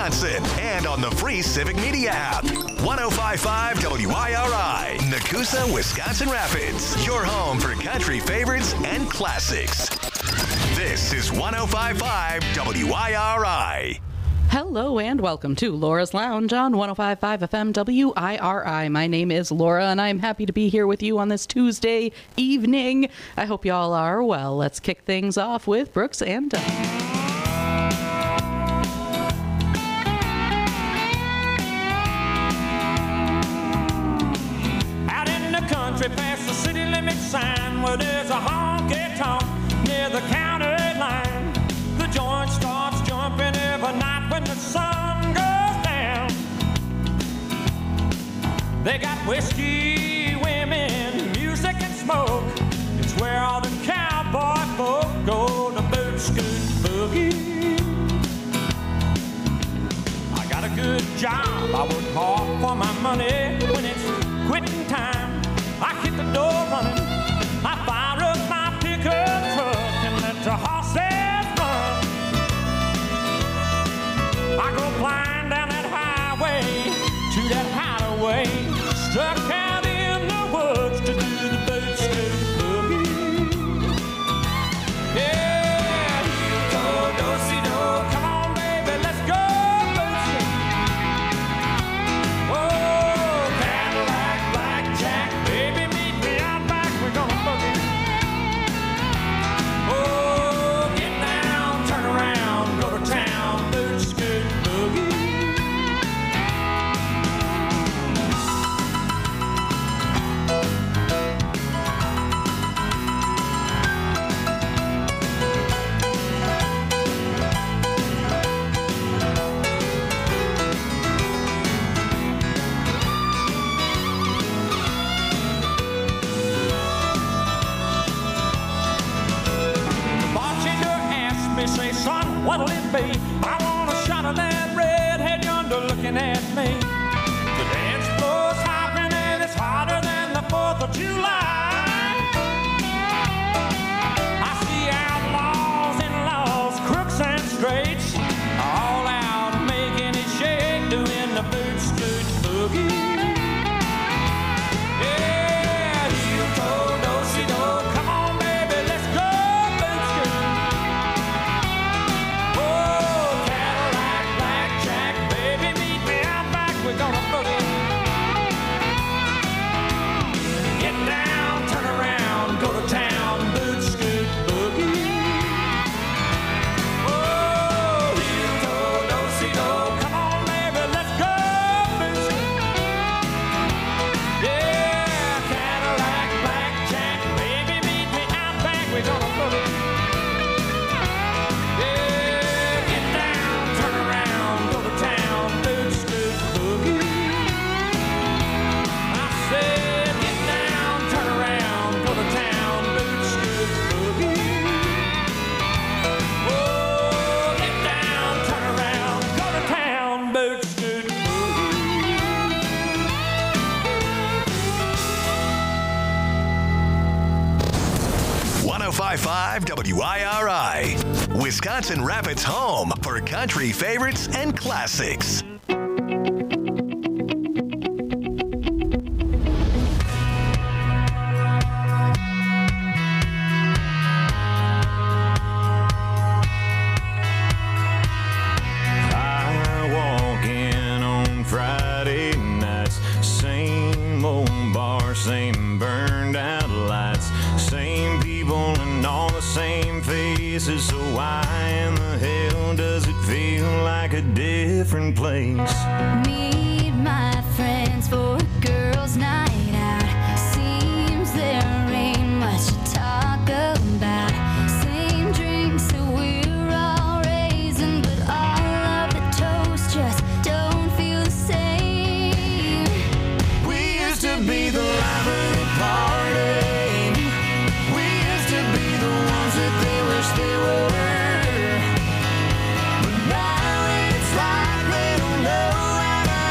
Wisconsin, and on the free Civic Media app. 105.5 WIRI, Nakusa, Wisconsin Rapids, your home for country favorites and classics. This is 105.5 WIRI. Hello and welcome to Laura's Lounge on 105.5 FM WIRI. My name is Laura and I'm happy to be here with you on this Tuesday evening. I hope y'all are well. Let's kick things off with Brooks and Dunn. Out in the country past the city limit sign where there's a honky-tonk near the county line. The joint starts jumping every night when the sun goes down. They got whiskey, women, music and smoke. It's where all the cowboy folk go to boot, scoot, boogie. I got a good job, I work hard for my money. When it's quitting time, I hit the door running. I fire up my pickup truck and let the horses run. I go flying down that highway to that hideaway, stuck out in the woods to do the boot scoot boogie. Yeah, you go do-si-do, come on baby, let's go boot scoot. Oh, Cadillac, blackjack, baby meet me out back, we're gonna boogie. Oh, get down, turn around, go to town, boot scoot boogie. Bartender asked me, say, son, what'll it be? I want a shot of that redhead yonder looking at me. The dance floor's hopping and it's hotter than the 4th of July. I see outlaws and laws, crooks and straights, all out making it shake, doing the boot scoot boogie. Yeah, heel toe, do-si-do, come on baby, let's go boot scoot. Oh, Cadillac, blackjack, baby meet me out back, we're gonna boogie. Get down, turn around, go to town, boot scoot boogie. Oh, heel toe, do-si-do, come on baby, let's go boot scoot. Yeah, Cadillac, blackjack, baby meet me out back, we're gonna boogie. Yeah, get down, turn around, go to town, boot scoot boogie. I said, get down, turn around, go to town, boot scoot boogie. Oh, get down, turn around, go to town, boot scoot boogie. 105.5 WIRI, Wisconsin Rapids' home for country favorites and classics. I walk in on Friday nights, same old bar, same burned out lights, same people and all the same faces. So why in the hell does it feel like a different place? Meet my friends for a girls' night out. Seems there ain't much to talk about. Same drinks that we're all raising, but all of the toast just don't feel the same. We used to be the life of the party. We used to be the ones that they wish they were. But now it's like they don't know how to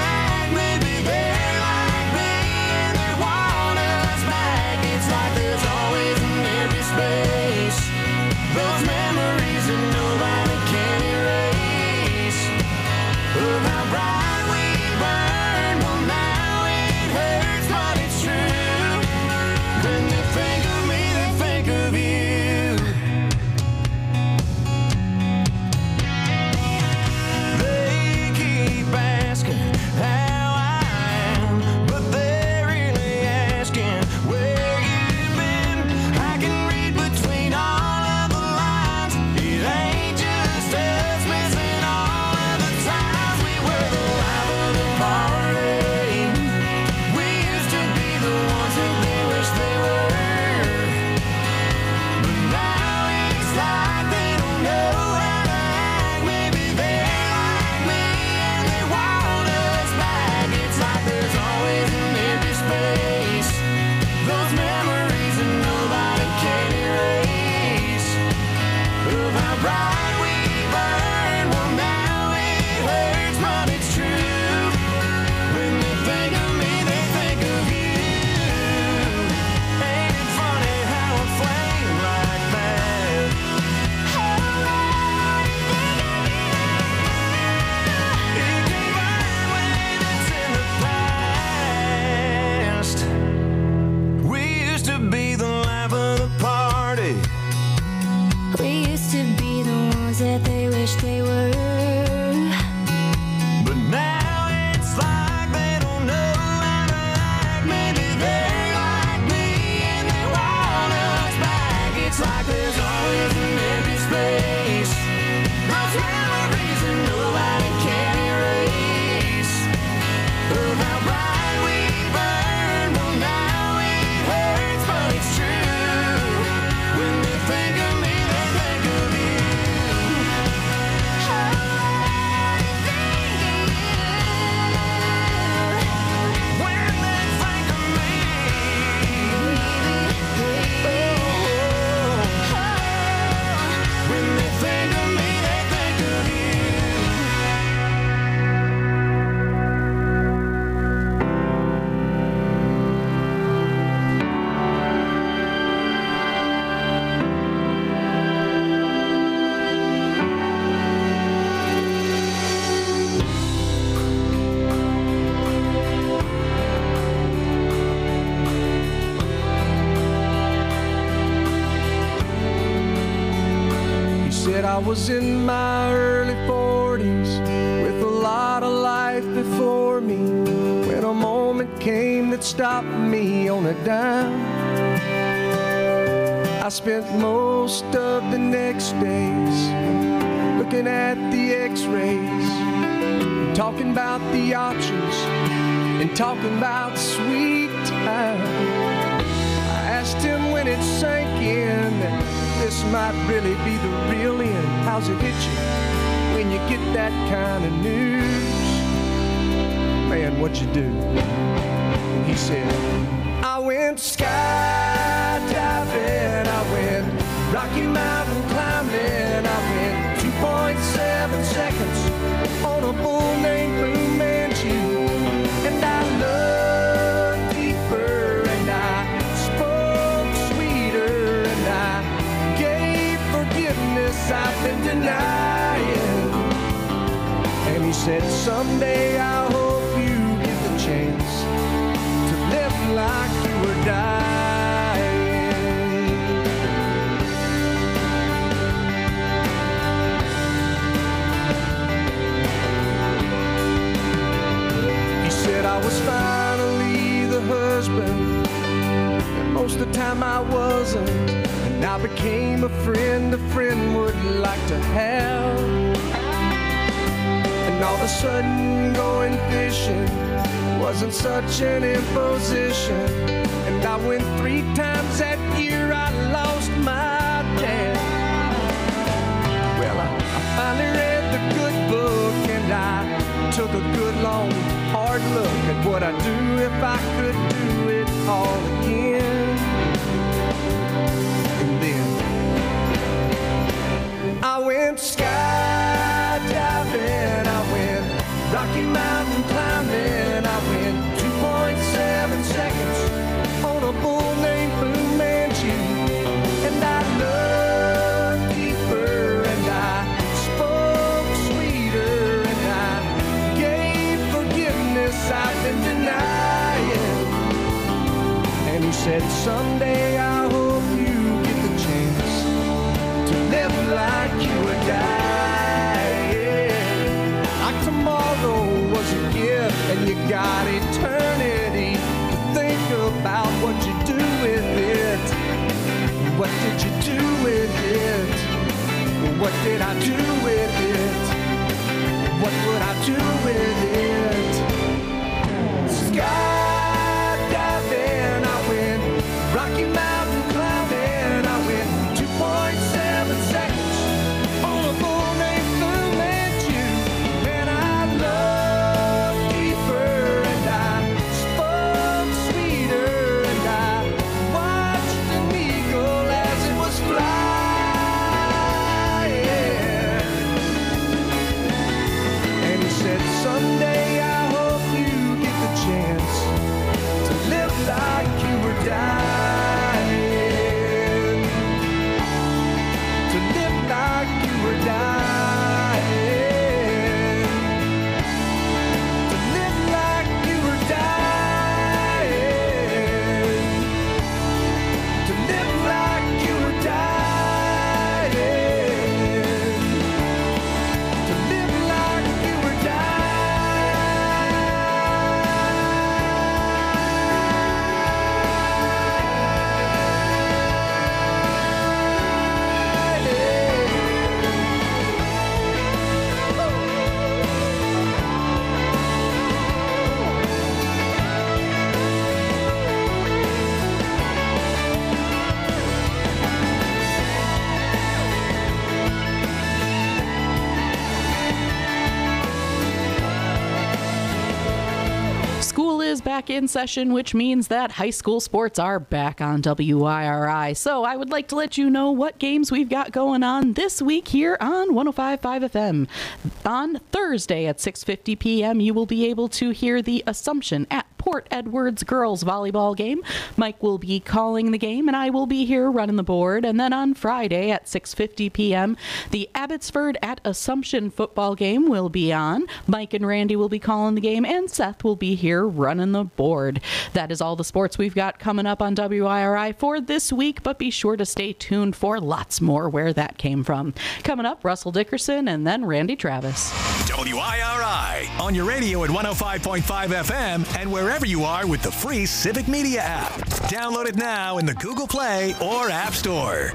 said I was in my early 40s with a lot of life before me when a moment came that stopped me on a dime. I spent most of the next days looking at the x-rays and talking about the options and talking about sweet time. I asked him when it sank in that this might really be the real end. How's it hit you when you get that kind of news? Man, what'd you do? And he said, I went skydiving, I went Rocky Mountain climbing, I went 2.7 seconds on a bull named Fu Manchu, and I looked deeper and I spoke sweeter and I gave forgiveness I've been denying. And he said, someday I hope you get the chance to live like you were dying. He said I was finally the husband, and most of the time I wasn't, and I became a friend would like to have. And all of a sudden going fishing wasn't such an imposition. And I went 3 times that year, I lost my dad. Well, I finally read the good book and I took a good long hard look at what I'd do if I could do it all again. And then I went skydiving, I went Rocky Mountain climbing, I went 2.7 seconds on a bull named Fu Manchu, and I looked deeper and I spoke sweeter and I gave forgiveness I've been denying. And he said, someday I hope you get the chance to live like you were dying. Like tomorrow was a gift and you got eternity to think about what you do with it. What did you do with it? What did I do with it? What would I do with it? Skydiving, I went Rocky Mountain climbing, I went 2.7 seconds on a bull named Fu Manchu, and I looked deeper and I spoke sweeter and I watched an eagle as it was flying. And he said, someday I hope you get the chance to live like you were dying. To live like you were dying. To live like you were dying. To live like you were dying. To live like you were School is back in session, which means that high school sports are back on WIRI. So I would like to let you know what games we've got going on this week here on 105.5 FM. On Thursday at 6:50 p.m., you will be able to hear the Assumption at Port Edwards girls volleyball game. Mike will be calling the game, and I will be here running the board. And then on Friday at 6:50 p.m., the Abbotsford at Assumption football game will be on. Mike and Randy will be calling the game, and Seth will be here running the aboard. That is all the sports we've got coming up on WIRI for this week, but be sure to stay tuned for lots more where that came from. Coming up, Russell Dickerson and then Randy Travis. WIRI on your radio at 105.5 FM and wherever you are with the free Civic Media app. Download it now in the Google Play or App Store.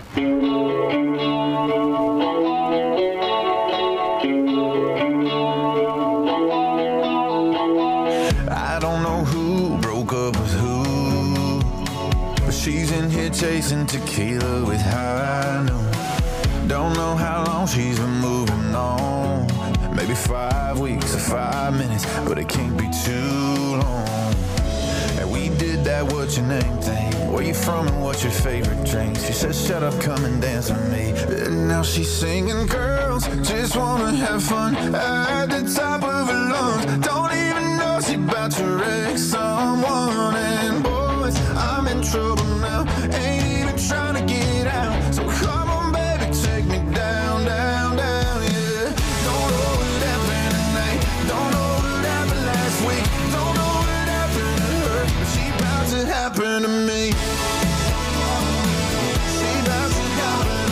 I don't know who broke up with who, but she's in here chasing tequila with high noon. Don't know how long she's been moving on, maybe 5 weeks or 5 minutes, but it can't be too long. And we did that what your name thing, where you from and what's your favorite drink. She said shut up, come and dance with me, and now she's singing girls just wanna have fun at the top of her lungs. Don't even know she about to wreck someone. And boys, I'm in trouble now, ain't even trying to get out. So come on baby, take me down, down, down, yeah. Don't know what happened tonight, don't know what happened last week, don't know what happened to her, but she about to happen to me. She about to happen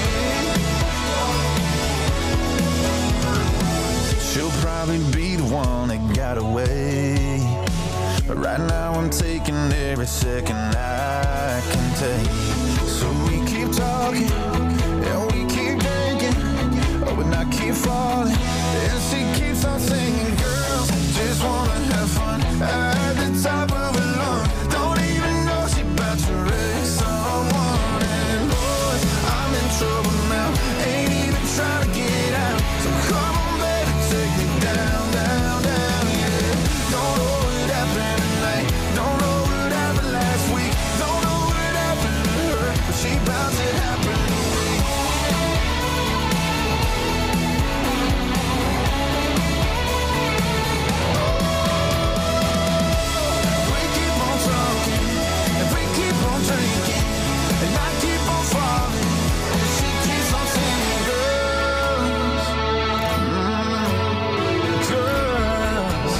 to me. She'll probably be the one that got away, but right now I'm taking every second I can take. So we keep talking and we keep drinking, oh, but I keep falling and she keeps on singing. Girls just wanna have fun at the top of her lungs. Don't even know she about to wreck someone. And boys, I'm in trouble now, ain't even trying to get out. So come on baby, take me down, down, down, yeah. Don't know what happened tonight, don't know what happened last week, don't know what happened to her, but she about to happen to me. We keep on talking and we keep on drinking, and I keep on falling and she keeps on singing. Girls, girls,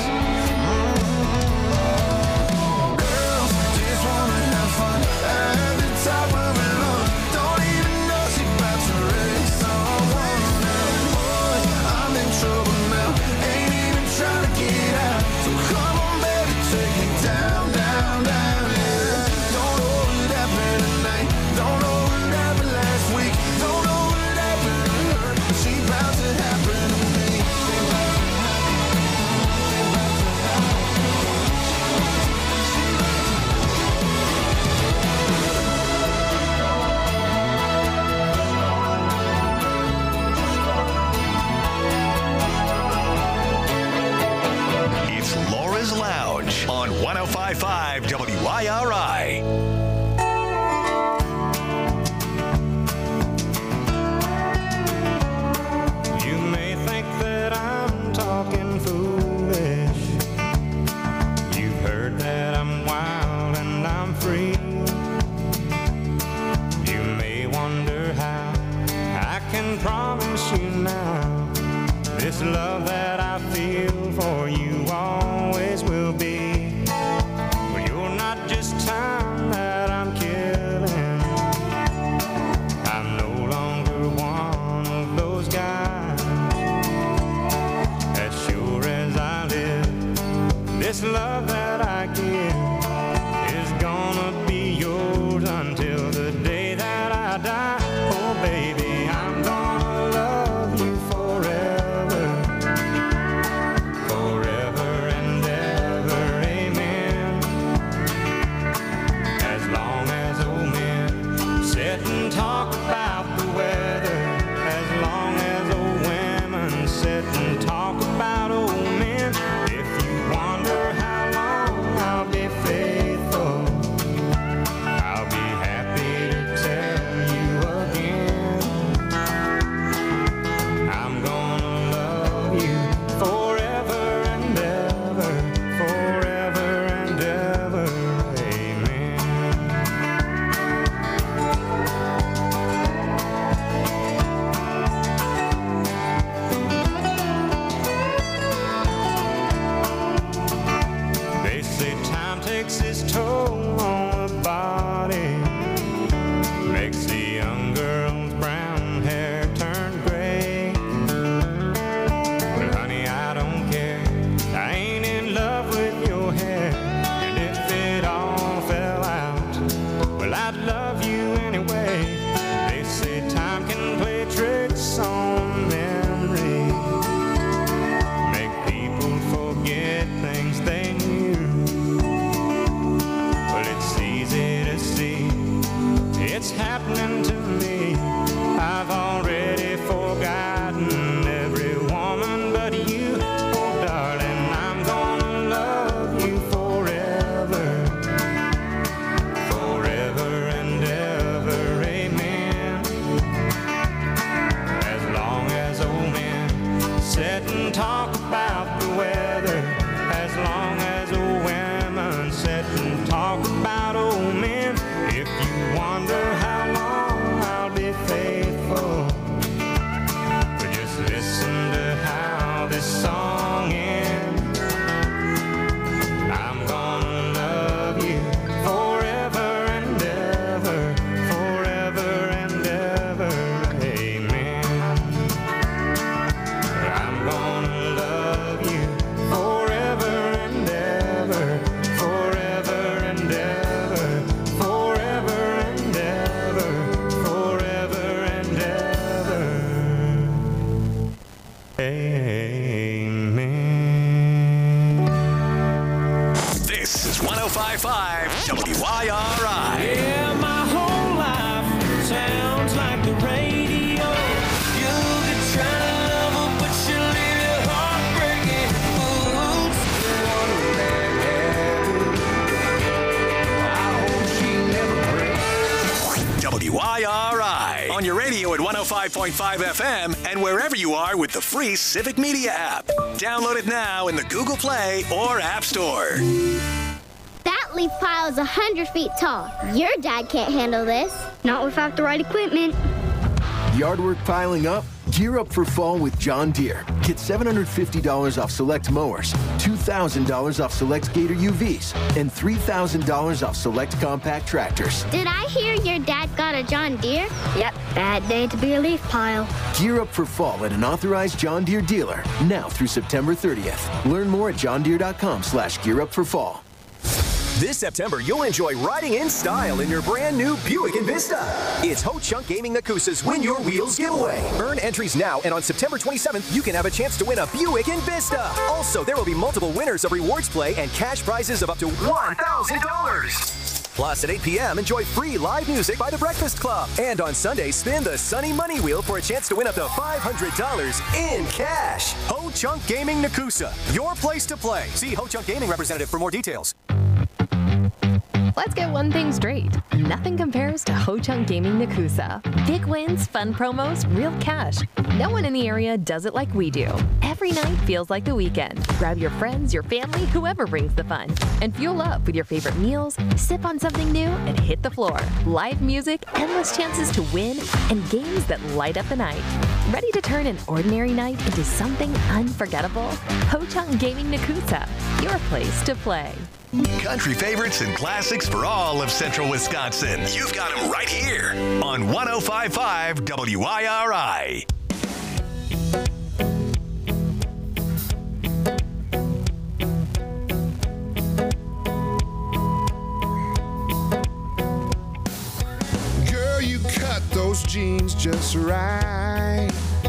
girls just wanna have fun at the top of her lungs. Don't even know she about to wreck someone. And boy, I'm in trouble now, ain't even trying to get out. So come on baby, take me down, down, down, yeah. Don't know what happened tonight, don't know what happened last week, don't know what happened to her, but she about to happen to me. It's Laura's Lounge on 105.5 WIRI. You may think that I'm talking foolish. You've heard that I'm wild and I'm free. You may wonder how I can promise you now this love that I feel for you always will be. But you're not just time that I'm killing. I'm no longer one of those guys. As sure as I live, this love that I give is gonna be yours until the day that I die. Oh baby, I'm gonna love you forever. takes its toll on the body. Makes the young girl's brown hair turn gray. But honey, I don't care. I ain't in love with your hair. And if it all fell out, well, I'd love you anyway. They say time can play tricks on memory. Make people forget things they knew. Well, it's easy to see. It's happening to me. I've already forgotten every woman but you. Oh, darling, I'm gonna love you forever. Forever and ever, amen. As long as old men sit and talk about the weather. As long as old women sit and talk about old men. If you wonder how long I'll be faithful, but just listen to how this song ends. I'm gonna love you forever and ever, forever and ever, amen. I'm gonna love you forever and ever, forever and ever, forever and ever, forever and ever, amen. This is 105.5 WIRI. Yeah, my whole life sounds like the radio. You could try to love her, but she'll leave your heart breaking. Oops. I hope she never breaks. WIRI. On your radio at 105.5 FM and wherever you are with the free Civic Media app. Download it now in the Google Play or App Store. That leaf pile is 100 feet tall. Your dad can't handle this. Not without the right equipment. Yard work piling up? Gear up for fall with John Deere. Get $750 off select mowers, $2,000 off select Gator UVs, and $3,000 off select compact tractors. Did I hear your dad got a John Deere? Yep, bad day to be a leaf pile. Gear up for fall at an authorized John Deere dealer now through September 30th. Learn more at johndeere.com/gearupforfall. This September, you'll enjoy riding in style in your brand new Buick Envista. It's Ho Chunk Gaming Nakusa's Win Your Wheels giveaway. Earn entries now, and on September 27th, you can have a chance to win a Buick Envista. Also, there will be multiple winners of rewards play and cash prizes of up to $1,000. Plus, at 8 p.m., enjoy free live music by The Breakfast Club. And on Sunday, spin the Sunny Money Wheel for a chance to win up to $500 in cash. Ho Chunk Gaming Nakusa, your place to play. See Ho Chunk Gaming representative for more details. Let's get one thing straight. Nothing compares to Ho Chunk Gaming Nakusa. Big wins, fun promos, real cash. No one in the area does it like we do. Every night feels like the weekend. Grab your friends, your family, whoever brings the fun. And fuel up with your favorite meals, sip on something new, and hit the floor. Live music, endless chances to win, and games that light up the night. Ready to turn an ordinary night into something unforgettable? Ho Chunk Gaming Nakusa, your place to play. Country favorites and classics for all of Central Wisconsin. You've got them right here on 105.5 WIRI. Girl, you cut those jeans just right.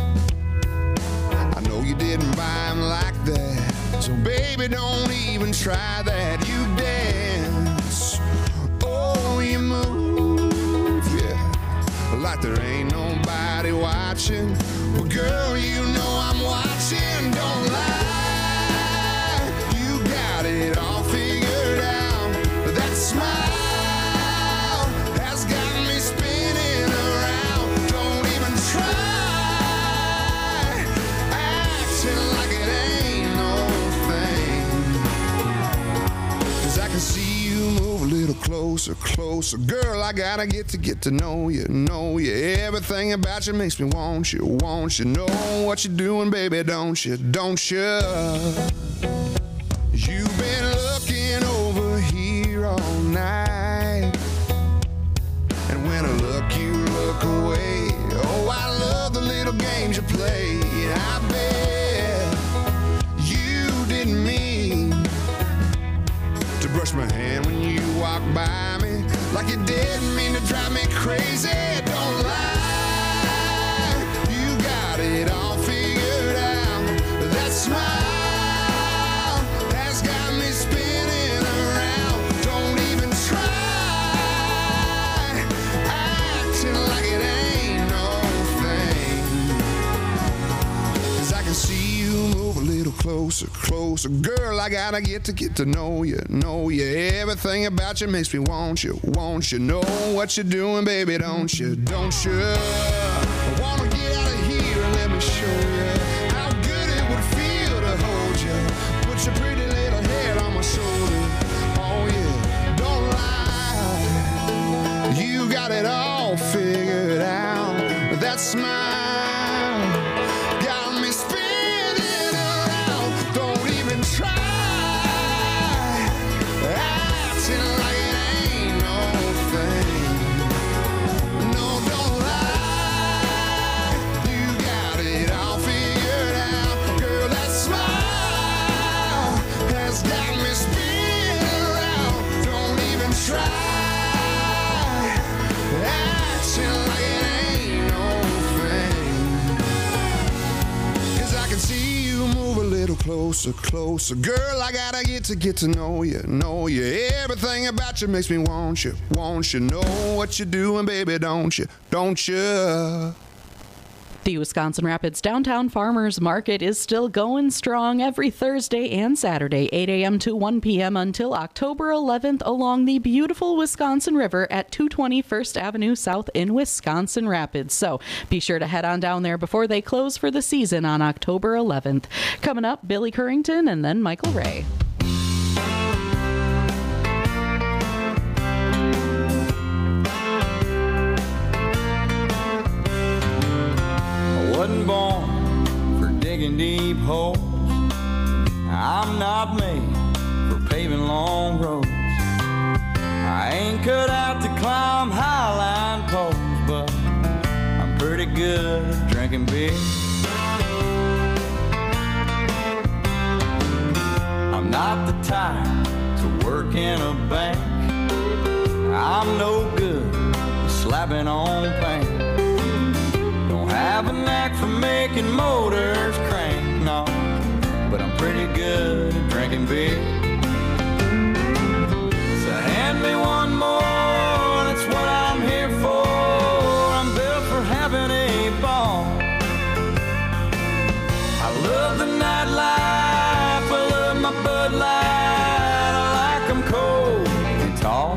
I know you didn't buy them like that. So baby, don't even try that. You dance, oh, you move, yeah, like there ain't nobody watching. But girl, you know I'm watching, don't lie. You got it all figured out. That smile has got me spinning around. Don't even try acting like it ain't no thing. 'Cause I can see you move a little closer, closer. Girl, I gotta get to know you, know you. Everything about you makes me want you, want you. Know what you're doing, baby, don't you, don't you? You've been looking over here walk by me like you didn't mean to drive me crazy. Don't lie, you got it all figured out. That smile has got me spinning around. Don't even try acting like it ain't no thing. 'Cause I can see you move a little closer, closer. Girl, I gotta get to know you, know you. Everything about you makes me want you, want you. Know what you're doing, baby, don't you, don't you? I wanna get out of here and let me show you how good it would feel to hold you. Put your pretty little head on my shoulder. Oh yeah, don't lie, you got it all figured out. That smile got me spinning around. Don't even try acting like it ain't no thing. No, don't lie, you got it all figured out. Girl, that smile has got me spinning around. Don't even try acting like it ain't no thing. 'Cause I can see you move a little closer, closer. Girl, I gotta get to know you, know you. Everything about you makes me want you, want you. Know what you're doing, baby, don't you, don't you? The Wisconsin Rapids Downtown Farmers Market is still going strong every Thursday and Saturday, 8 a.m. to 1 p.m. until October 11th along the beautiful Wisconsin River at 220 First Avenue South in Wisconsin Rapids. So be sure to head on down there before they close for the season on October 11th. Coming up, Billy Currington and then Michael Ray. Wasn't born for digging deep holes. I'm not made for paving long roads. I ain't cut out to climb highline poles, but I'm pretty good at drinking beer. I'm not the type to work in a bank. I'm no good at slapping on paint. Have a knack for making motors crank, no, but I'm pretty good at drinking beer. So hand me one more, that's what I'm here for. I'm built for having a ball. I love the nightlife, I love my Bud Light. I like 'em cold and tall.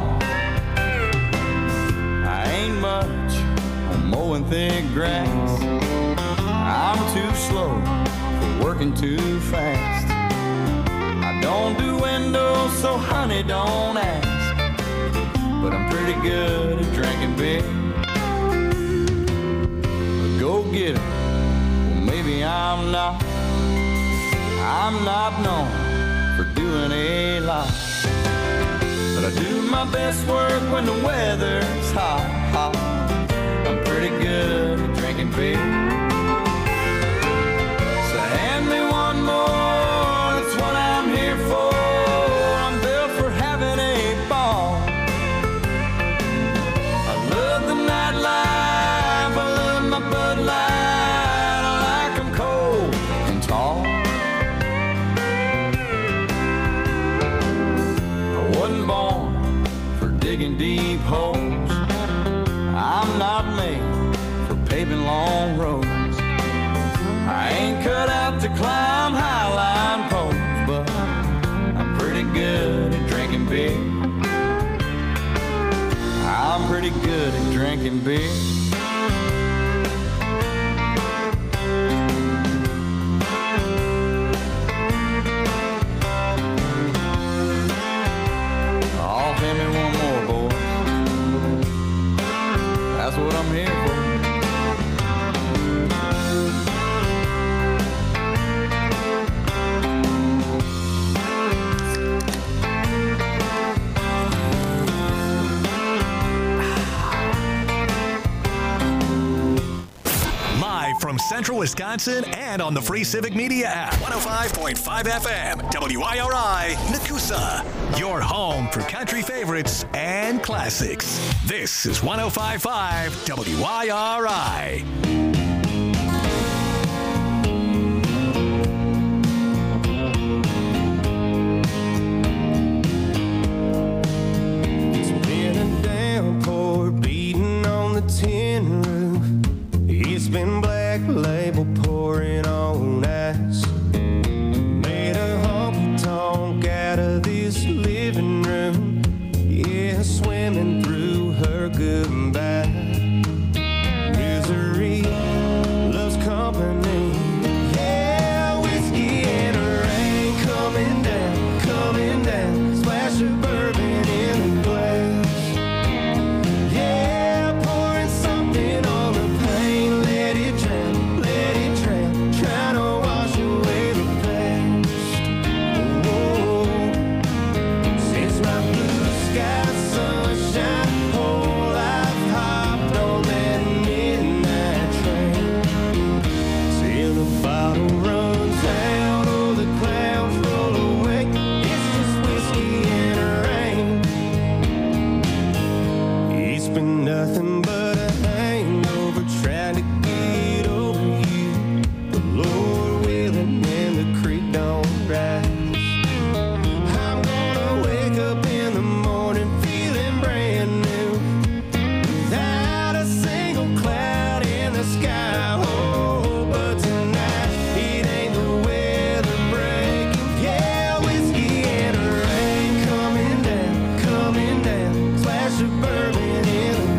I ain't much on mowing thick grass. I'm too slow for working too fast. I don't do windows, so honey, don't ask. But I'm pretty good at drinking beer. Go get it. Well, maybe I'm not. I'm not known for doing a lot. But I do my best work when the weather's hot, hot. I'm pretty good at drinking beer. Hand me one more, that's what I'm here for. I'm built for having a ball. I love the nightlife, I love my Bud Light. I like 'em cold and tall. I wasn't born for digging deep holes. I'm not made for paving long roads. I ain't cut out to climb highline poles, but I'm pretty good at drinking beer. I'm pretty good at drinking beer. Oh, hand me one more, boy. That's what I'm here for. from Central Wisconsin and on the free Civic Media app. 105.5 FM, WIRI, Nakusa. Your home for country favorites and classics. This is 105.5 WIRI. Tin roof, it's been Black Label pouring on ice. Made a honky tonk out of this living room, yeah, swimming through her goodbye. Misery loves company, yeah, whiskey and rain coming down, splash of bourbon in the glass. Nothing but a hangover trying to get over you. The Lord willing and the creek don't rise. I'm gonna wake up in the morning feeling brand new, without a single cloud in the sky. Oh, but tonight it ain't the weather breaking. Yeah, whiskey and rain coming down, splash of bourbon in the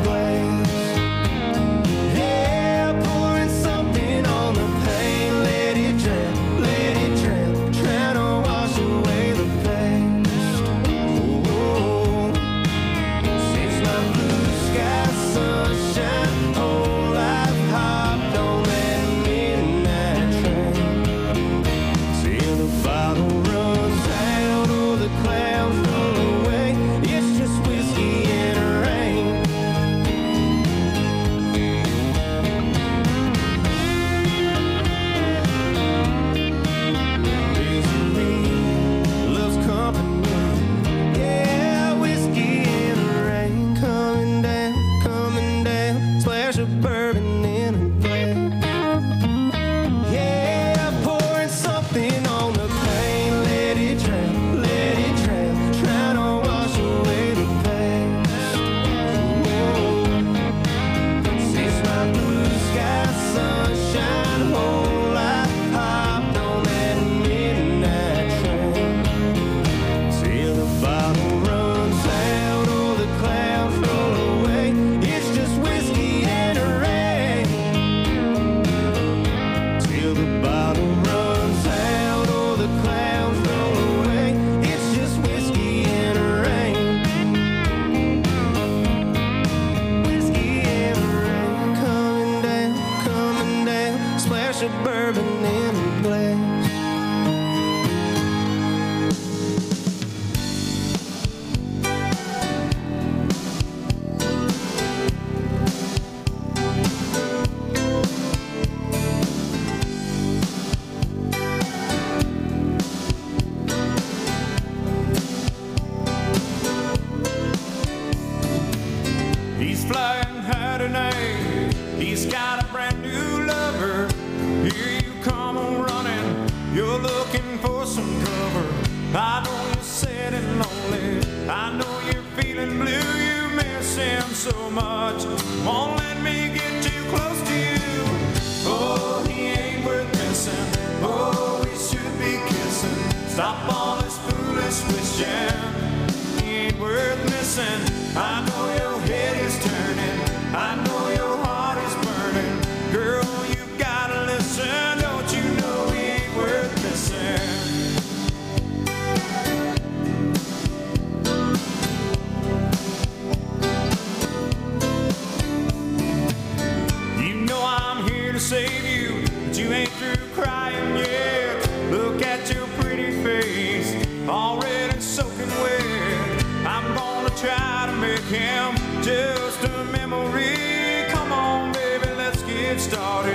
Save you, but you ain't through crying yet. Look at your pretty face, already soaking wet. I'm gonna try to make him just a memory. Come on, baby, let's get started.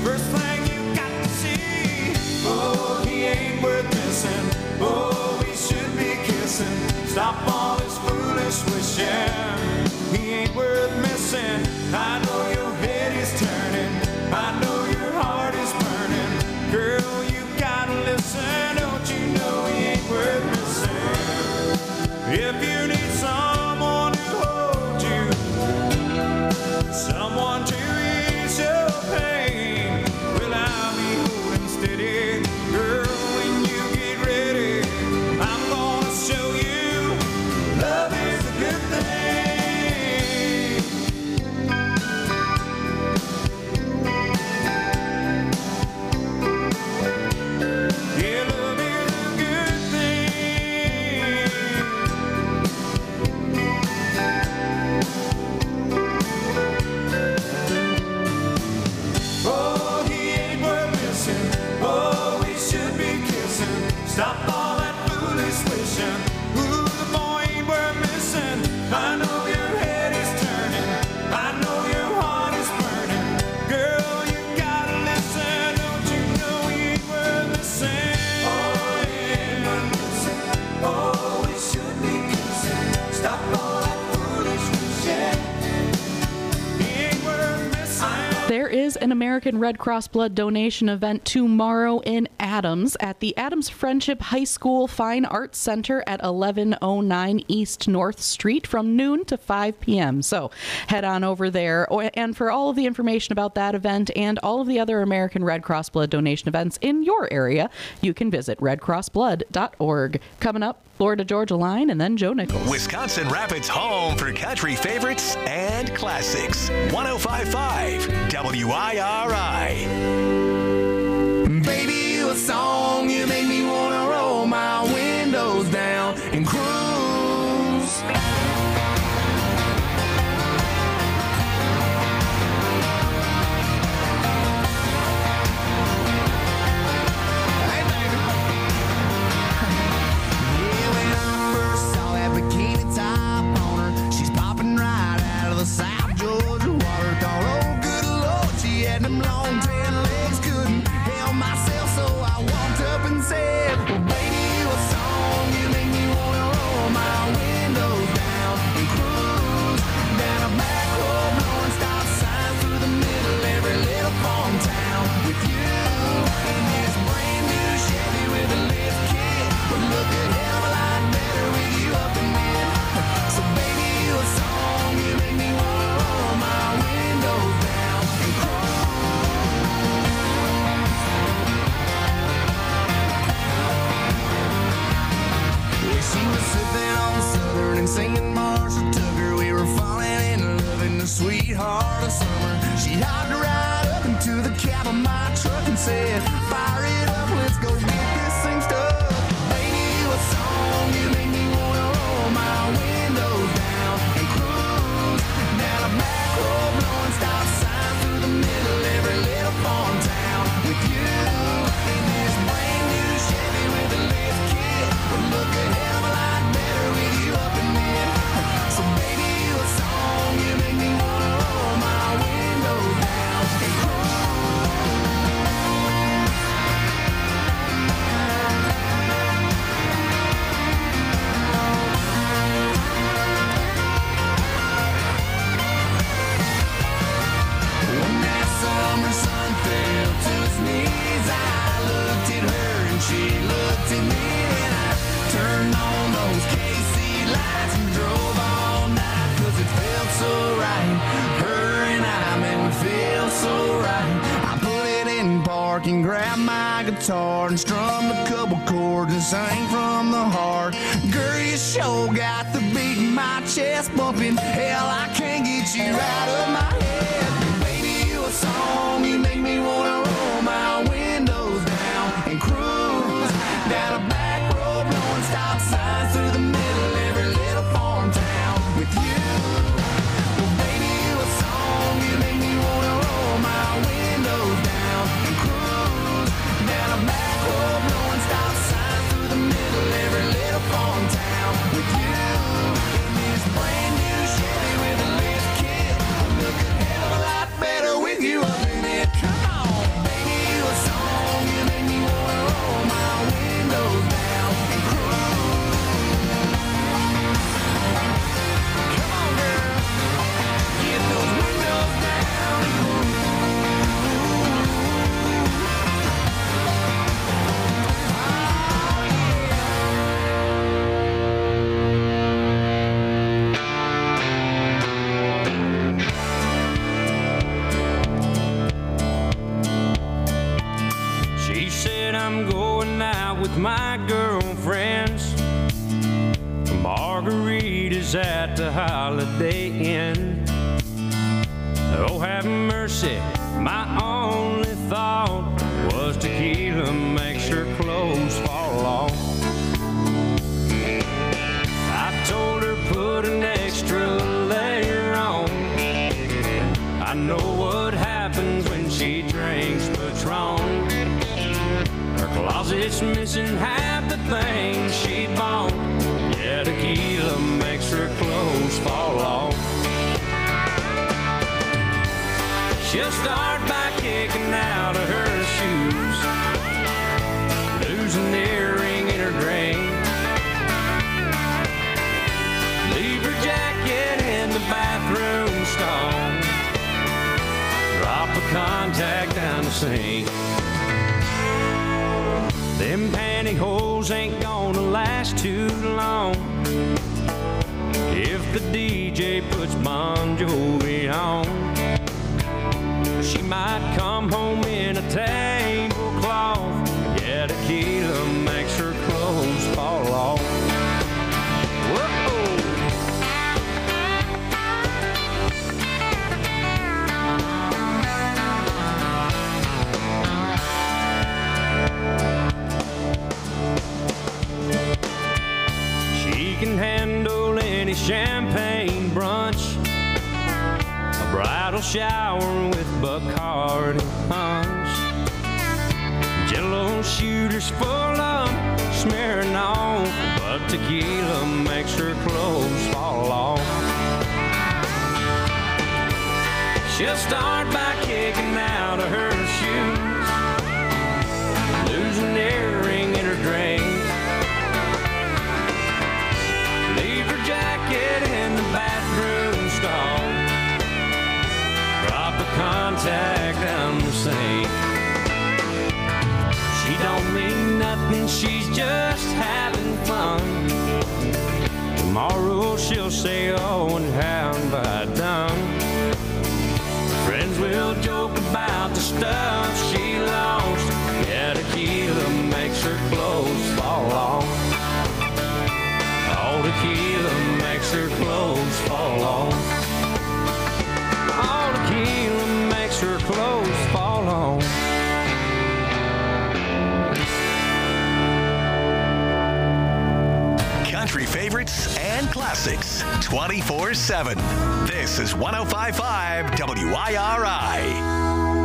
First thing you got to see. Oh, he ain't worth missing. Oh, we should be kissing. Stop all this foolish wishing. He ain't worth missing. I know your head is turning. I know your heart is burning. Girl, you gotta listen. Don't you know he ain't worth missing? If you need someone to hold you, someone to ease your pain, well, I'll be holding steady. Girl, when you get ready, I'm gonna show you love is a good thing. Yeah, love is a good thing. Oh, he ain't worth missing. Oh, we should be kissing. Stop all that foolish wishing. Ooh, the boy ain't worth missing. I know your head is turning. I know your heart is burning. Girl, you gotta listen. Don't you know he ain't worth missing? Oh, he ain't worth missing. Oh, we should be kissing. Stop all that foolish wishing. He ain't worth missing. There is an American Red Cross blood donation event tomorrow in Adams at the Adams Friendship High School Fine Arts Center at 1109 East North Street from noon to 5 p.m. So head on over there. And for all of the information about that event and all of the other American Red Cross blood donation events in your area, you can visit redcrossblood.org. Coming up, Florida Georgia Line and then Joe Nichols. Wisconsin Rapids home for country favorites and classics. 105.5 WIRI. Baby, you a song, you make me wanna roll my windows down and cruise. Hey, baby. Yeah, when I first saw that bikini top on her, she's popping right out of the South Georgia water. Thought, oh, good Lord, she had them long tan legs, couldn't help myself, so I walked up and said, well, baby, you a song, you make me wanna roll my windows down and cruise down a back road, blowing stop signs through the middle every little farm town with you in this brand new Chevy with a lift kit. Would look a hell of a lot better with you up in it. So baby, you a song, you make me wanna roll my windows down and cruise. She was sipping on Southern and singing Marshall Tucker. We were falling in love in the sweetheart of summer. She hopped right up into the cab of my truck and said, fire it up, let's go get this thing stuck. Baby, you a song, you make me wanna roll my windows down and cruise down a back road, blowing stop signs through the middle every little farm town with you in this brand new Chevy with a lift kit. Would look a hell of a lot better with you up in it. So baby, you a song, you make me wanna roll my windows down and cruise. When that summer sun fell to its knees, I looked at her and she looked at me, and I turned on those KC lights and drove all night, 'cause it felt so right. Her and I, man, we feel so right. I put it in park and grabbed my guitar and strummed a couple chords and sang from the heart. Girl, you sure got the beat in my chest bumping. Hell, I can't get you out of my head. Baby, you a song, you make me wanna roll my windows down and cruise down a back road, blowing stop signs through the middle every little farm town with you. Well, baby, you a song, you make me wanna roll my windows down and cruise down a back road, blowing stop signs through the middle every little farm town with you in this brand new Chevy with a lift kit. Look a hell of a lot better with you up in it. Come on. the Holiday Inn. Oh, have mercy, my only thought was tequila makes her clothes fall off. I told her put an extra layer on. I know what happens when she drinks Patron. Her closet's missing half the things she bought. Yeah, tequila makes her clothes fall off. She'll start by kicking out of her shoes, lose an earring in her drink, leave her jacket in the bathroom stall, drop a contact down the sink. Them pantyhose ain't gonna last too long if the DJ puts Bon Jovi on. She might come home in a tablecloth. Yeah, tequila makes her clothes fall off. Whoa. She can handle any champagne brunch, bridal shower with Bacardi punch, Jello shooters full of smearing off, but tequila makes her clothes fall off. She'll start by kicking out of her shoes, lose an earring in her drink, leave her jacket in the bathroom stall, drop a contact down the sink. She don't mean nothing, she's just having fun. Tomorrow she'll say, oh, and how have I done? Friends will joke about the stuff she lost. Yeah, tequila makes her clothes fall off. Oh, tequila makes her clothes fall off. Oh, tequila makes her clothes fall off. Country favorites and classics 24/7. This is 105.5 WIRI.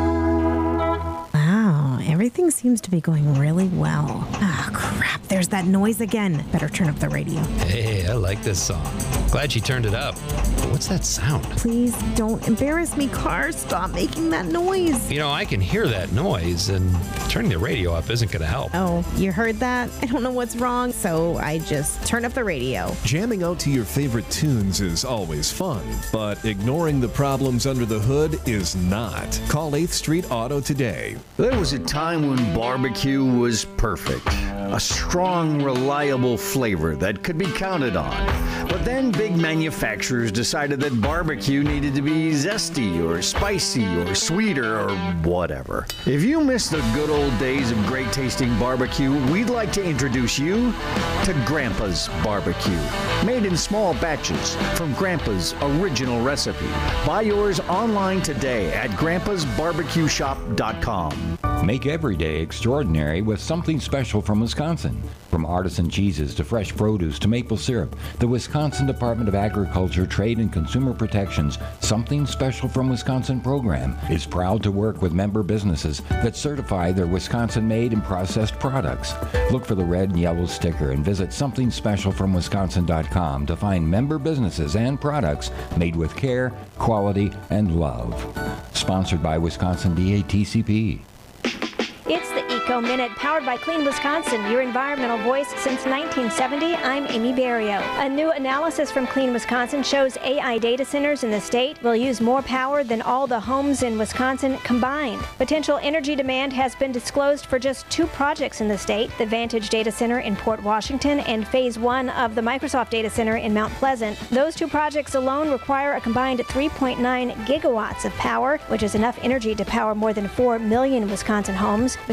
Wow, everything seems to be going really well. Ah, crap, there's that noise again. Better turn up the radio. Hey, I like this song. Glad she turned it up. But what's that sound? Please don't embarrass me, car. Stop making that noise. You know, I can hear that noise, and turning the radio up isn't going to help. Oh, you heard that? I don't know what's wrong, so I just turned up the radio. Jamming out to your favorite tunes is always fun, but ignoring the problems under the hood is not. Call 8th Street Auto today. There was a time when barbecue was perfect. A strong, reliable flavor that could be counted on. But then big manufacturers decided that barbecue needed to be zesty or spicy or sweeter or whatever. If you miss the good old days of great tasting barbecue, we'd like to introduce you to Grandpa's Barbecue. Made in small batches from Grandpa's original recipe. Buy yours online today at grandpasbarbecueshop.com. Make every day extraordinary with something special from Wisconsin. From artisan cheeses to fresh produce to maple syrup, the Wisconsin Department of Agriculture, Trade and Consumer Protection's Something Special from Wisconsin program is proud to work with member businesses that certify their Wisconsin-made and processed products. Look for the red and yellow sticker and visit somethingspecialfromwisconsin.com to find member businesses and products made with care, quality, and love. Sponsored by Wisconsin DATCP. It's the Eco Minute, powered by Clean Wisconsin, your environmental voice since 1970. I'm Amy Barrio. A new analysis from Clean Wisconsin shows AI data centers in the state will use more power than all the homes in Wisconsin combined. Potential energy demand has been disclosed for just 2 projects in the state, the Vantage Data Center in Port Washington and Phase 1 of the Microsoft Data Center in Mount Pleasant. Those 2 projects alone require a combined 3.9 gigawatts of power, which is enough energy to power more than 4 million Wisconsin homes. Wisconsin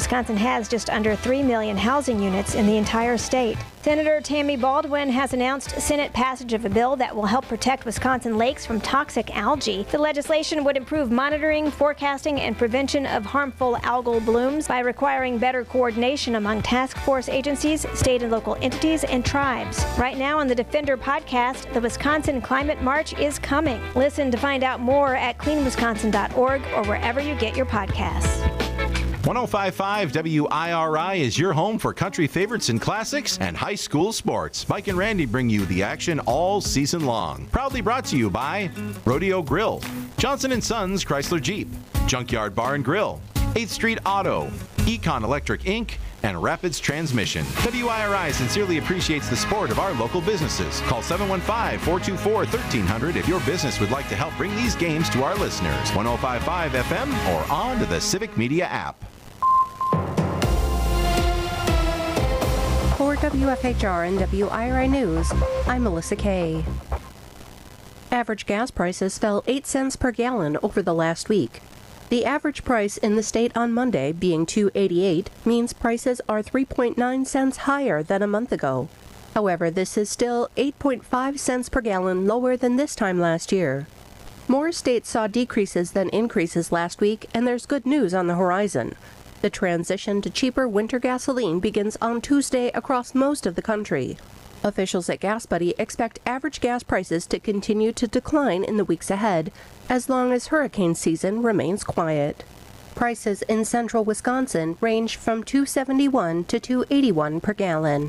has just under 3 million housing units in the entire state. Senator Tammy Baldwin has announced Senate passage of a bill that will help protect Wisconsin lakes from toxic algae. The legislation would improve monitoring, forecasting, and prevention of harmful algal blooms by requiring better coordination among task force agencies, state and local entities, and tribes. Right now on the Defender podcast, the Wisconsin Climate March is coming. Listen to find out more at cleanwisconsin.org or wherever you get your podcasts. 105.5 WIRI is your home for country favorites and classics and high school sports. Mike and Randy bring you the action all season long. Proudly brought to you by Rodeo Grill, Johnson & Sons Chrysler Jeep, Junkyard Bar and Grill, 8th Street Auto, Econ Electric Inc., and Rapids Transmission. WIRI sincerely appreciates the support of our local businesses. Call 715-424-1300 if your business would like to help bring these games to our listeners. 105.5 FM or on to the Civic Media app. For WFHR and WIRI News, I'm Melissa Kay. Average gas prices fell 8 cents per gallon over the last week. The average price in the state on Monday, being $2.88, means prices are 3.9 cents higher than a month ago. However, this is still 8.5 cents per gallon lower than this time last year. More states saw decreases than increases last week, and there's good news on the horizon. The transition to cheaper winter gasoline begins on Tuesday across most of the country. Officials at GasBuddy expect average gas prices to continue to decline in the weeks ahead, as long as hurricane season remains quiet. Prices in central Wisconsin range from $2.71 to $2.81 per gallon.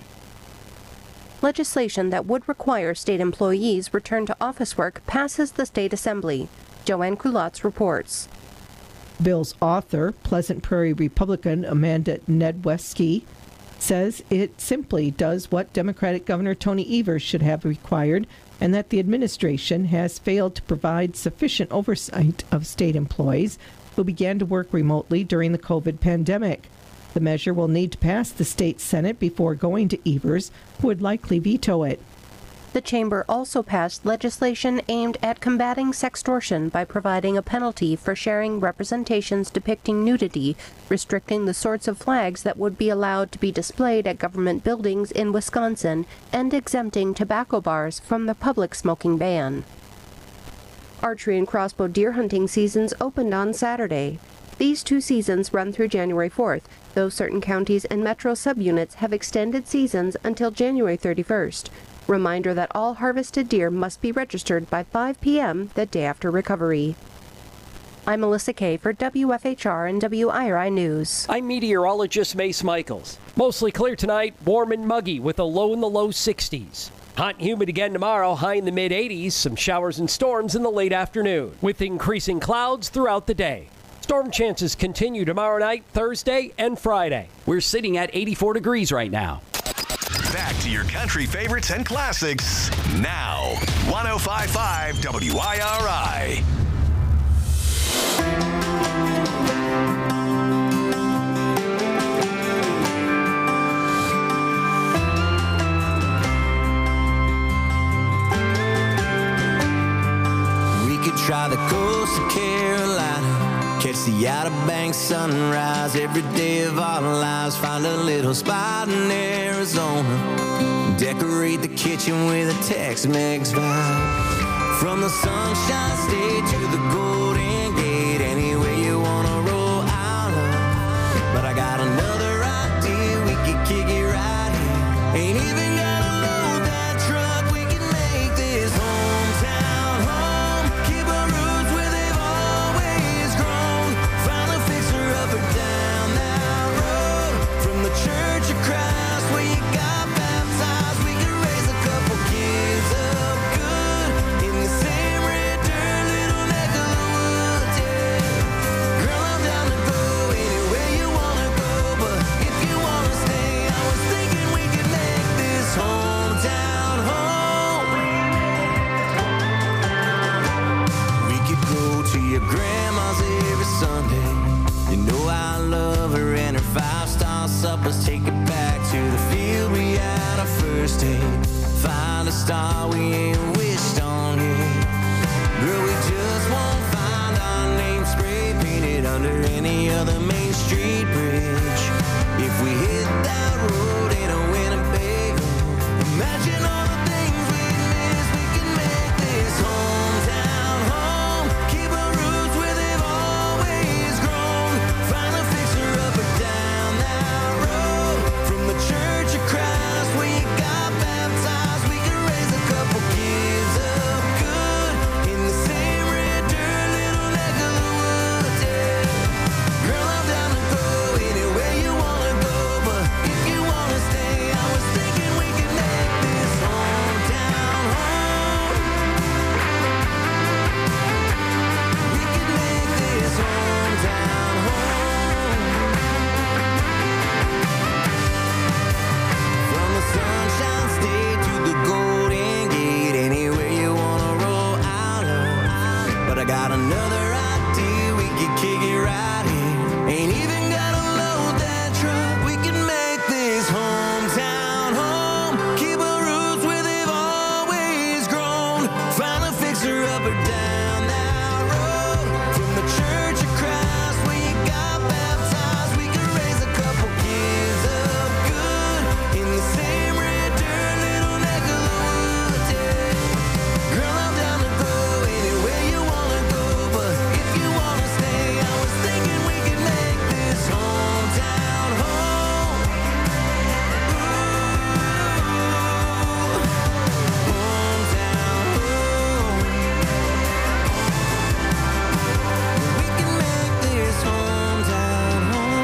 Legislation that would require state employees return to office work passes the state assembly. Joanne Culottes reports. Bill's author, Pleasant Prairie Republican Amanda Nedwesky, says it simply does what Democratic Governor Tony Evers should have required, and that the administration has failed to provide sufficient oversight of state employees who began to work remotely during the COVID pandemic. The measure will need to pass the state Senate before going to Evers, who would likely veto it. The chamber also passed legislation aimed at combating sextortion by providing a penalty for sharing representations depicting nudity, restricting the sorts of flags that would be allowed to be displayed at government buildings in Wisconsin, and exempting tobacco bars from the public smoking ban. Archery and crossbow deer hunting seasons opened on Saturday. These two seasons run through January 4th, though certain counties and metro subunits have extended seasons until January 31st. Reminder that all harvested deer must be registered by 5 p.m. the day after recovery. I'm Melissa Kay for WFHR and WIRI News. I'm meteorologist Mace Michaels. Mostly clear tonight, warm and muggy with a low in the low 60s. Hot and humid again tomorrow, high in the mid-80s, some showers and storms in the late afternoon, with increasing clouds throughout the day. Storm chances continue tomorrow night, Thursday, and Friday. We're sitting at 84 degrees right now. Back to your country favorites and classics now. 105.5 WIRI. We could try the coast of Carolina, catch the Outer Banks sunrise every day of our lives. Find a little spot in Arizona, decorate the kitchen with a Tex-Mex vibe. From the Sunshine State to the Golden Gate, anywhere you wanna roll out of. But I got another idea, we could kick it right here. Ain't even gotta load that truck, we can make this hometown home. Keep our roots where they've always grown. Find a fixer-upper down that road. From the Church of Christ where you got baptized, we can raise a couple kids up good in the same red dirt, little neck of the woods, yeah. Girl, I'm down to go anywhere you wanna go, but if you wanna stay, I was thinking we could make this hometown home. We could go to your grandma's every Sunday. You know I love her and her 5-star suppers. Take it back to the field we had our first date. Find a star we ain't wished on yet. Girl, we just won't find our name spray painted under any other Main Street bridge. I got another idea, we could kick it right here. Ain't even gotta load that truck, we can make this hometown home. Keep our roots where they've always grown. Find a fixer up or down that road. From the Church of Christ where you got baptized, we could raise a couple kids up good in the same red dirt little neck of the woods, yeah. Girl, I'm down to go anywhere you wanna go, but if you wanna stay, I was thinking we could make this hometown home. Hometown home. We can make this hometown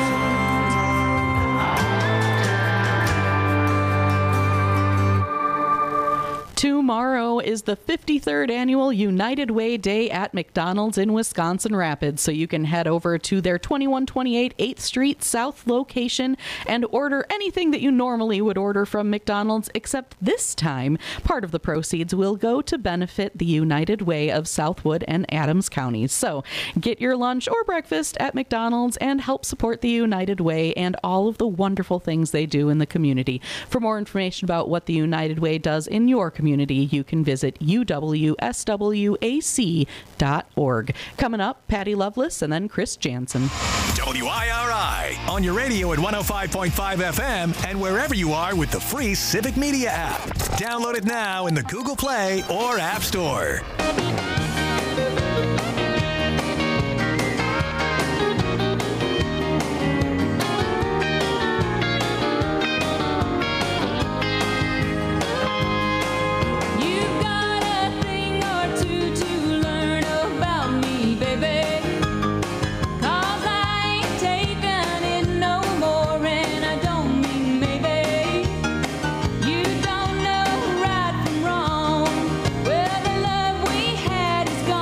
Tomorrow is the 53rd annual United Way Day at McDonald's in Wisconsin Rapids, so you can head over to their 2128 8th Street South location and order anything that you normally would order from McDonald's, except this time, part of the proceeds will go to benefit the United Way of Southwood and Adams counties. So get your lunch or breakfast at McDonald's and help support the United Way and all of the wonderful things they do in the community. For more information about what the United Way does in your community, you can visit uwswac.org. Coming up, Patty Loveless and then Chris Jansen. WIRI on your radio at 105.5 FM and wherever you are with the free Civic Media app. Download it now in the Google Play or App Store. You've got a thing or two to learn about me, baby. 'Cause I ain't taking it no more, and I don't mean maybe. You don't know right from wrong. Well, the love we had is gone.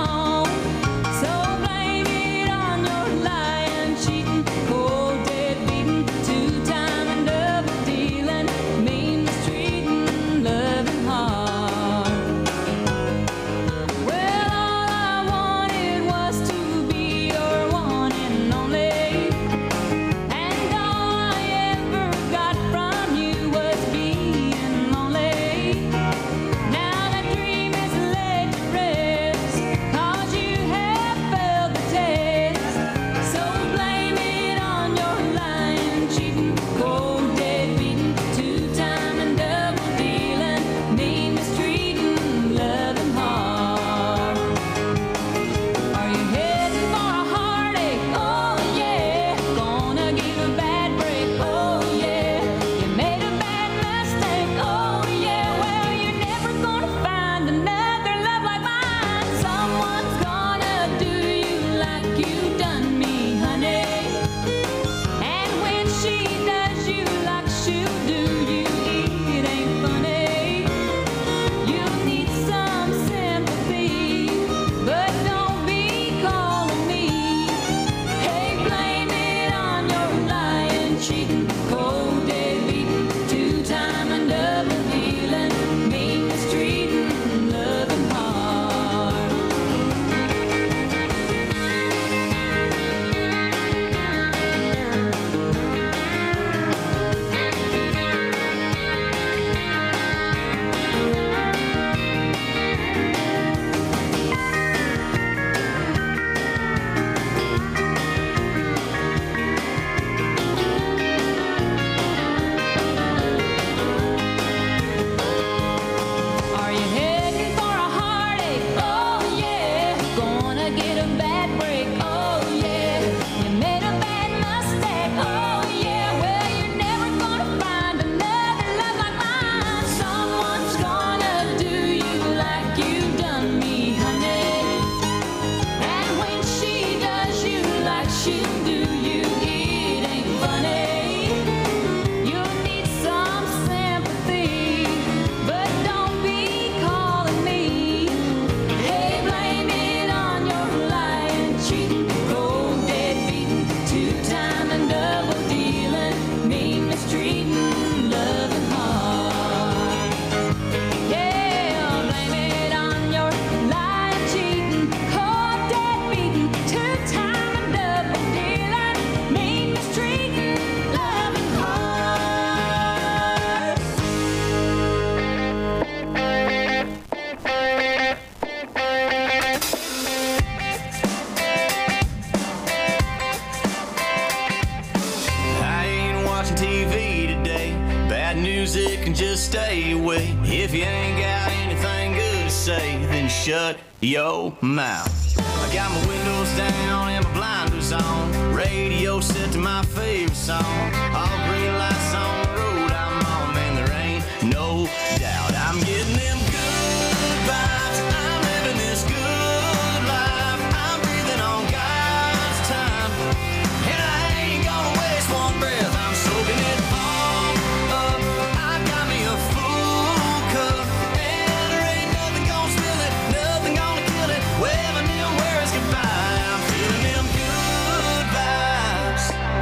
stay away. If you ain't got anything good to say, then shut your mouth. I got my windows down and my blinders on, radio set to my favorite song. All green lights on the road I'm on, man, there ain't no doubt I'm getting them good vibes. I'm living this good life. I'm breathing on God's time, and I ain't gonna waste one breath. I'm soaking it all up. I got me a full cup, and there ain't nothing gonna spill it, nothing gonna kill it. Waving them words goodbye. I'm feeling them good vibes.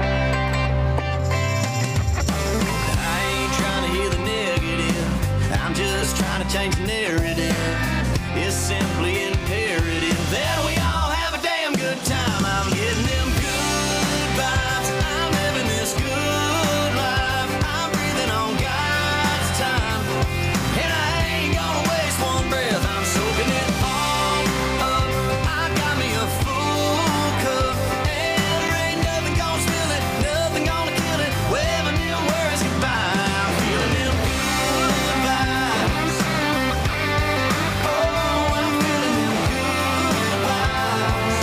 I ain't trying to hear the negative, I'm just trying to change the narrative. It's simply imperative that we all have a damn good time. I'm getting them good vibes. I'm living this good life. I'm breathing on God's time, and I ain't gonna waste one breath. I'm soaking it all up. I got me a full cup, and there ain't nothing gonna spill it, nothing gonna kill it. Waving them words goodbye. I'm feeling them good vibes. Oh, I'm feeling them good vibes.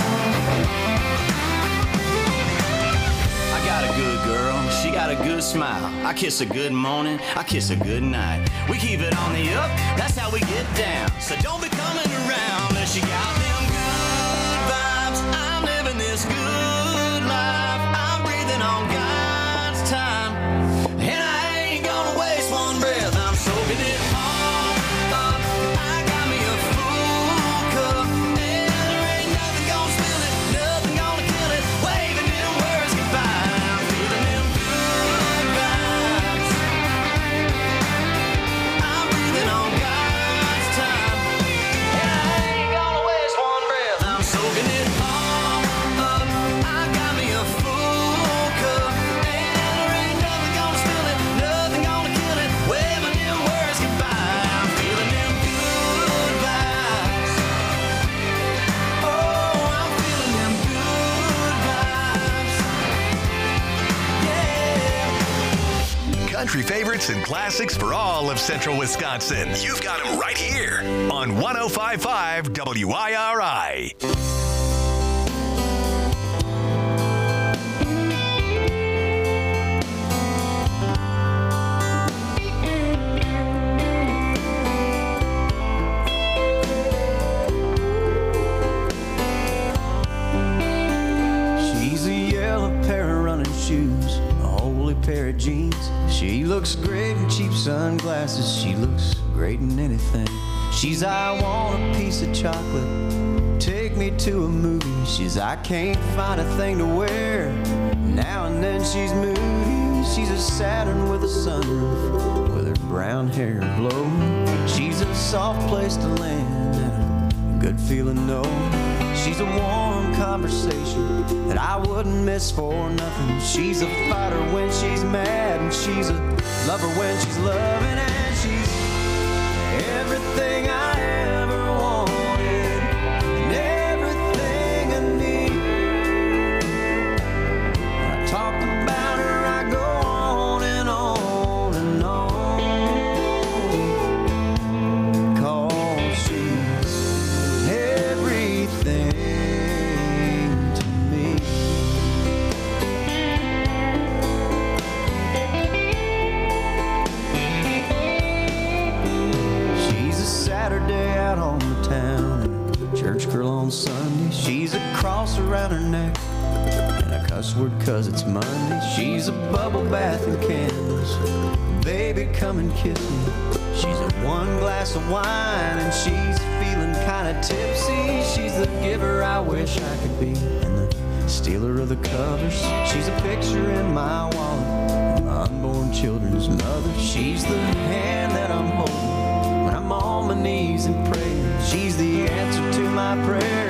I got a good girl, she got a good smile. I kiss her good morning, I kiss her good night. We keep it on the up, that's how we get down. So don't be coming around unless you got them good vibes. I'm living this good life. I'm breathing on God's time, and I ain't gonna waste one breath. I'm soaking it all up. I got me a full cup, and there ain't nothing gonna spill it, nothing gonna kill it. Waving them words goodbye. I'm feeling them good vibes. I'm breathing on God's time, and I ain't gonna waste one breath. I'm soaking it all up. I got me a full cup, and there ain't nothing gonna spill it, nothing gonna kill it. Waving them words goodbye. I'm feeling them good vibes. Oh, I'm feeling them good vibes. Yeah. Country favorites and classics for all of central Wisconsin. You've got them right here on 105.5 WIRI. She's a yellow pair of running shoes, a holy pair of jeans. She looks great in cheap sunglasses. She looks great in anything. She's I want a piece of chocolate, take me to a movie. She's I can't find a thing to wear, now and then she's moody. She's a Saturn with a sunroof, with her brown hair blowing. She's a soft place to land and a good feeling no. She's a warm conversation that I wouldn't miss for nothing. She's a fighter when she's mad, and she's a lover when she's loving, and she's everything I ever wanted and everything I need. When I talk about her, I go on and on and on, 'cause she's everything to me. She's a Saturday out on the town and a church girl on Sunday. She's a cross around her neck and a cuss word 'cause it's Monday. She's a bubble bath and candles, baby come and kiss me. She's a one glass of wine and she's feeling kinda tipsy. She's the giver I wish I could be and the stealer of the covers. She's a picture in my wallet, my unborn children's mother. She's the hand that I'm holding when I'm on my knees and praying. She's the answer to my prayer.